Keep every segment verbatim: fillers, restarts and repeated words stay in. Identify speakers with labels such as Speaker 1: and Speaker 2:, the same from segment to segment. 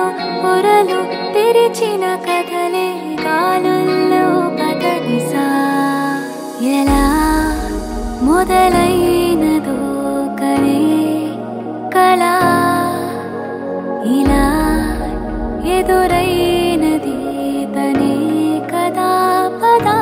Speaker 1: పొరలు తెరిచిన కథలే గాలుల్లో కథనిసా ఎలా మొదలైనదో కనే కళ ఇలా ఎదురైనది తనే కదా పదా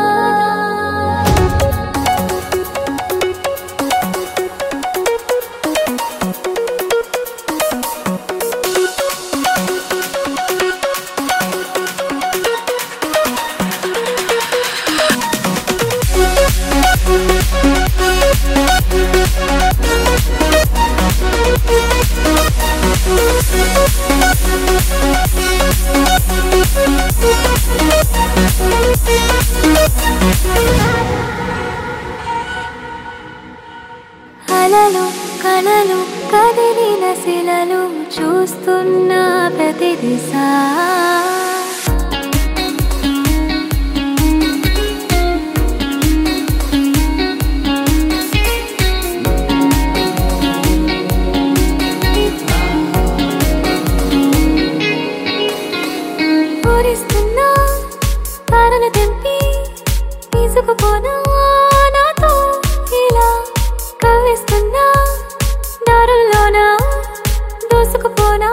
Speaker 1: అలలు కలలు కదిలిన శిలలు చూస్తున్న ప్రతి దిశ పూరిస్తున్నా తారను తెంపి తీసుకుపోనా నాతో ఇలా కవ్విస్తున్నా దారుల్లోనా దూసుకుపోనా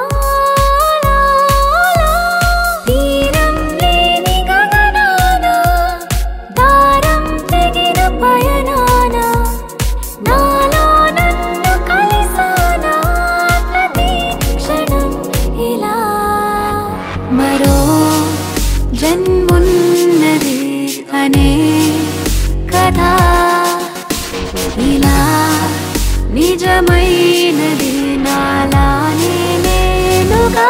Speaker 1: తీరం లేని గగనాన దారం తెగిన పయనాన నాలో నన్ను కలిసానా ప్రతి క్షణం ఇలా మరో జన్మున్నది అనే కథ ఇలా నిజమైనది నాలానే నేనుగా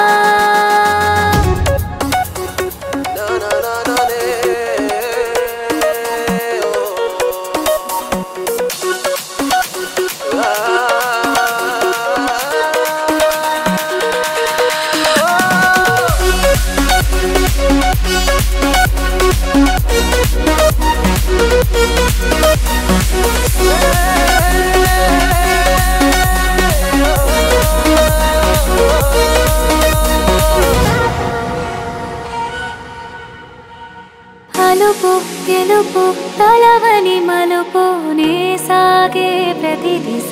Speaker 1: అలుపు గెలుపు తలవని మలుపు నే సాగే ప్రతి దిశ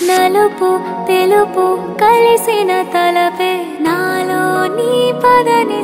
Speaker 1: నలుపు తెలుపు కలిసిన తలపే నాలో నీ పదని